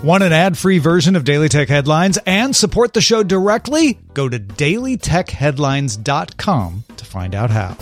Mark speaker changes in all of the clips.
Speaker 1: Want an ad-free version of Daily Tech Headlines and support the show directly? Go to dailytechheadlines.com to find out how.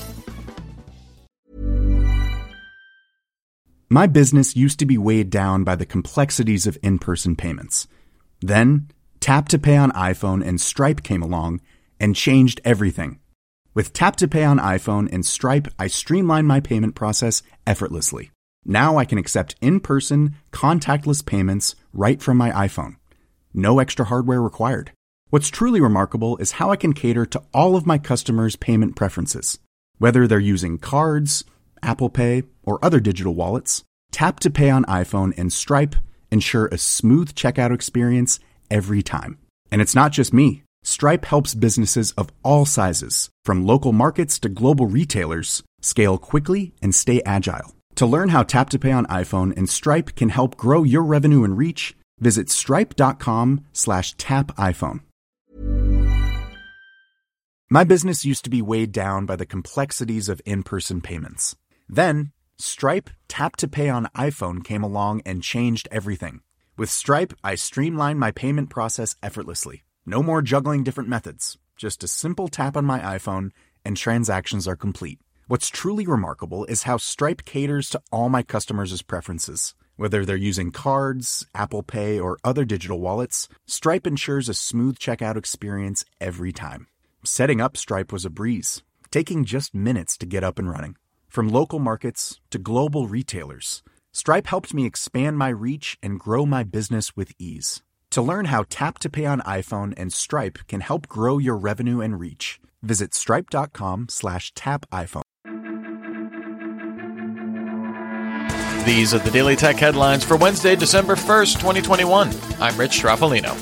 Speaker 2: My business used to be weighed down by the complexities of in-person payments. Then, Tap to Pay on iPhone and Stripe came along and changed everything. With Tap to Pay on iPhone and Stripe, I streamlined my payment process effortlessly. Now I can accept in-person, contactless payments right from my iPhone. No extra hardware required. What's truly remarkable is how I can cater to all of my customers' payment preferences. Whether they're using cards, Apple Pay, or other digital wallets, Tap to Pay on iPhone and Stripe ensure a smooth checkout experience every time. And it's not just me. Stripe helps businesses of all sizes, from local markets to global retailers, scale quickly and stay agile. To learn how Tap to Pay on iPhone and Stripe can help grow your revenue and reach, visit stripe.com/tapiphone. My business used to be weighed down by the complexities of in-person payments. Then, Stripe Tap to Pay on iPhone came along and changed everything. With Stripe, I streamlined my payment process effortlessly. No more juggling different methods. Just a simple tap on my iPhone and transactions are complete. What's truly remarkable is how Stripe caters to all my customers' preferences. Whether they're using cards, Apple Pay, or other digital wallets, Stripe ensures a smooth checkout experience every time. Setting up Stripe was a breeze, taking just minutes to get up and running. From local markets to global retailers, Stripe helped me expand my reach and grow my business with ease. To learn how Tap to Pay on iPhone and Stripe can help grow your revenue and reach, visit stripe.com/tapiphone.
Speaker 3: These are the Daily Tech Headlines for Wednesday, December 1st, 2021. I'm Rich Straffolino.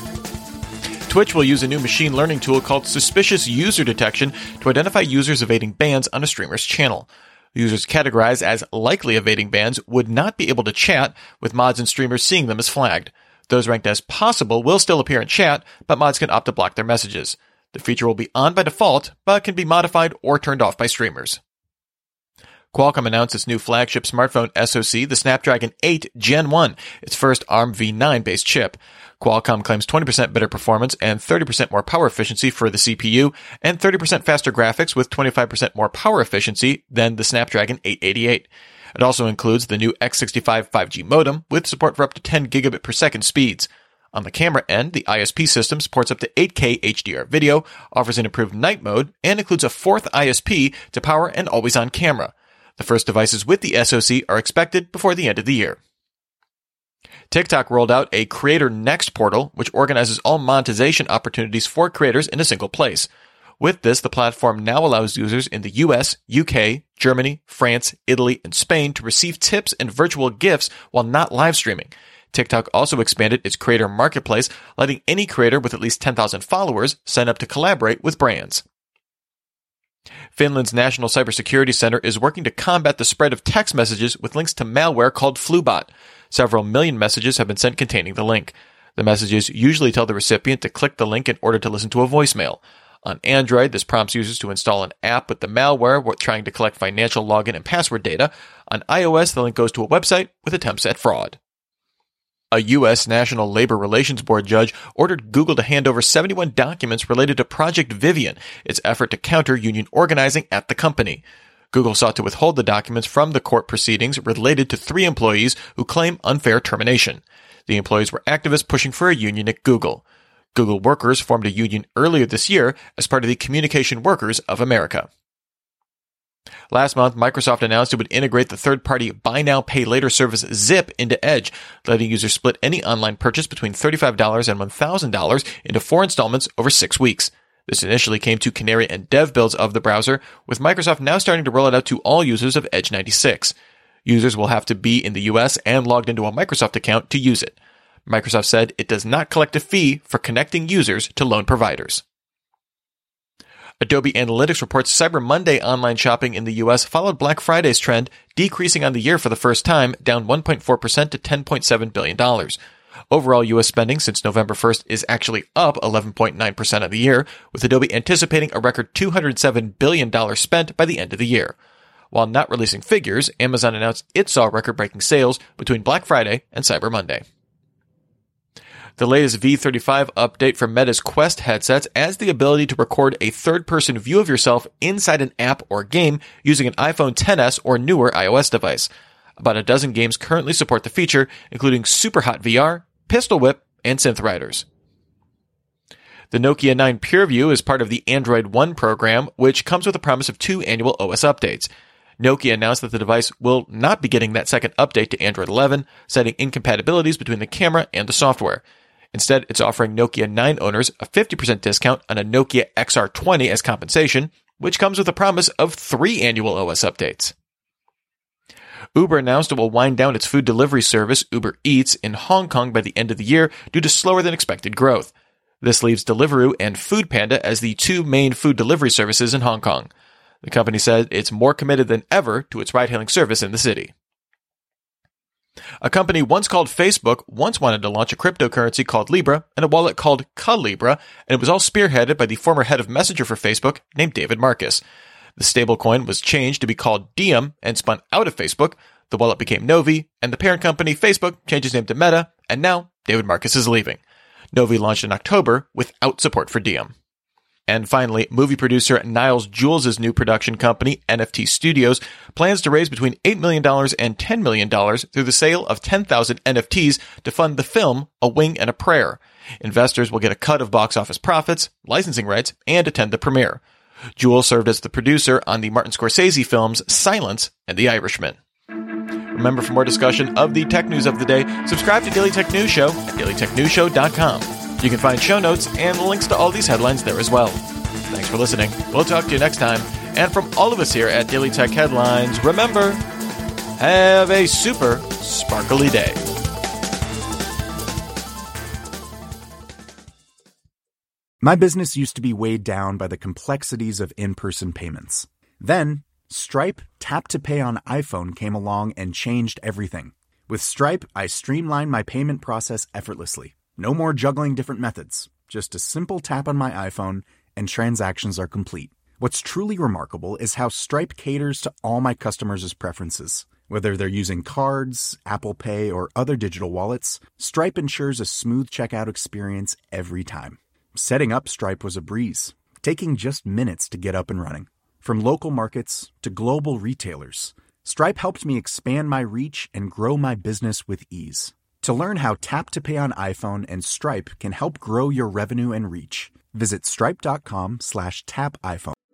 Speaker 3: Twitch will use a new machine learning tool called Suspicious User Detection to identify users evading bans on a streamer's channel. Users categorized as likely evading bans would not be able to chat, with mods and streamers seeing them as flagged. Those ranked as possible will still appear in chat, but mods can opt to block their messages. The feature will be on by default, but can be modified or turned off by streamers. Qualcomm announced its new flagship smartphone SoC, the Snapdragon 8 Gen 1, its first ARM v9-based chip. Qualcomm claims 20% better performance and 30% more power efficiency for the CPU, and 30% faster graphics with 25% more power efficiency than the Snapdragon 888. It also includes the new X65 5G modem with support for up to 10 gigabit per second speeds. On the camera end, the ISP system supports up to 8K HDR video, offers an improved night mode, and includes a fourth ISP to power an always-on camera. The first devices with the SoC are expected before the end of the year. TikTok rolled out a Creator Next portal, which organizes all monetization opportunities for creators in a single place. With this, the platform now allows users in the US, UK, Germany, France, Italy, and Spain to receive tips and virtual gifts while not live streaming. TikTok also expanded its creator marketplace, letting any creator with at least 10,000 followers sign up to collaborate with brands. Finland's National Cybersecurity Center is working to combat the spread of text messages with links to malware called Flubot. Several million messages have been sent containing the link. The messages usually tell the recipient to click the link in order to listen to a voicemail. On Android, this prompts users to install an app with the malware trying to collect financial login and password data. On iOS, the link goes to a website with attempts at fraud. A U.S. National Labor Relations Board judge ordered Google to hand over 71 documents related to Project Vivian, its effort to counter union organizing at the company. Google sought to withhold the documents from the court proceedings related to 3 employees who claim unfair termination. The employees were activists pushing for a union at Google. Google workers formed a union earlier this year as part of the Communication Workers of America. Last month, Microsoft announced it would integrate the third-party Buy Now, Pay Later service Zip into Edge, letting users split any online purchase between $35 and $1,000 into 4 installments over 6 weeks. This initially came to Canary and Dev builds of the browser, with Microsoft now starting to roll it out to all users of Edge 96. Users will have to be in the US and logged into a Microsoft account to use it. Microsoft said it does not collect a fee for connecting users to loan providers. Adobe Analytics reports Cyber Monday online shopping in the U.S. followed Black Friday's trend, decreasing on the year for the first time, down 1.4% to $10.7 billion. Overall, U.S. spending since November 1st is actually up 11.9% of the year, with Adobe anticipating a record $207 billion spent by the end of the year. While not releasing figures, Amazon announced it saw record-breaking sales between Black Friday and Cyber Monday. The latest V35 update for Meta's Quest headsets adds the ability to record a third-person view of yourself inside an app or game using an iPhone XS or newer iOS device. About a dozen games currently support the feature, including Superhot VR, Pistol Whip, and Synth Riders. The Nokia 9 PureView is part of the Android One program, which comes with a promise of 2 annual OS updates. Nokia announced that the device will not be getting that second update to Android 11, citing incompatibilities between the camera and the software. Instead, it's offering Nokia 9 owners a 50% discount on a Nokia XR20 as compensation, which comes with a promise of 3 annual OS updates. Uber announced it will wind down its food delivery service, Uber Eats, in Hong Kong by the end of the year due to slower than expected growth. This leaves Deliveroo and Foodpanda as the 2 main food delivery services in Hong Kong. The company said it's more committed than ever to its ride-hailing service in the city. A company once called Facebook once wanted to launch a cryptocurrency called Libra and a wallet called Calibra, and it was all spearheaded by the former head of Messenger for Facebook named David Marcus. The stablecoin was changed to be called Diem and spun out of Facebook. The wallet became Novi, and the parent company Facebook changed its name to Meta, and now David Marcus is leaving. Novi launched in October without support for Diem. And finally, movie producer Niles Jules' new production company, NFT Studios, plans to raise between $8 million and $10 million through the sale of 10,000 NFTs to fund the film A Wing and a Prayer. Investors will get a cut of box office profits, licensing rights, and attend the premiere. Jules served as the producer on the Martin Scorsese films Silence and The Irishman. Remember, for more discussion of the tech news of the day, subscribe to Daily Tech News Show at dailytechnewsshow.com. You can find show notes and links to all these headlines there as well. Thanks for listening. We'll talk to you next time. And from all of us here at Daily Tech Headlines, remember, have a super sparkly day.
Speaker 2: My business used to be weighed down by the complexities of in-person payments. Then, Stripe Tap to Pay on iPhone came along and changed everything. With Stripe, I streamlined my payment process effortlessly. No more juggling different methods. Just a simple tap on my iPhone and transactions are complete. What's truly remarkable is how Stripe caters to all my customers' preferences. Whether they're using cards, Apple Pay, or other digital wallets, Stripe ensures a smooth checkout experience every time. Setting up Stripe was a breeze, taking just minutes to get up and running. From local markets to global retailers, Stripe helped me expand my reach and grow my business with ease. To learn how Tap to Pay on iPhone and Stripe can help grow your revenue and reach, visit stripe.com/tapiphone.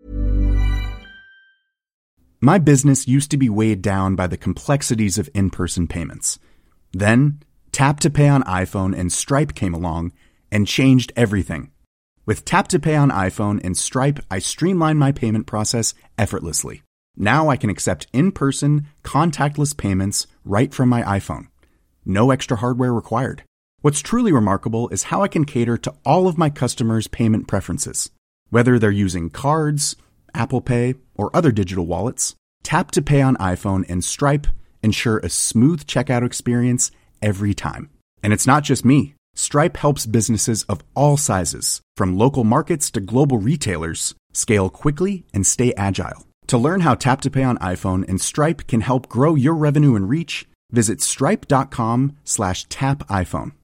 Speaker 2: My business used to be weighed down by the complexities of in-person payments. Then, Tap to Pay on iPhone and Stripe came along and changed everything. With Tap to Pay on iPhone and Stripe, I streamlined my payment process effortlessly. Now I can accept in-person, contactless payments right from my iPhone. No extra hardware required. What's truly remarkable is how I can cater to all of my customers' payment preferences. Whether they're using cards, Apple Pay, or other digital wallets, Tap to Pay on iPhone and Stripe ensure a smooth checkout experience every time. And it's not just me. Stripe helps businesses of all sizes, from local markets to global retailers, scale quickly and stay agile. To learn how Tap to Pay on iPhone and Stripe can help grow your revenue and reach, visit stripe.com/tapiphone.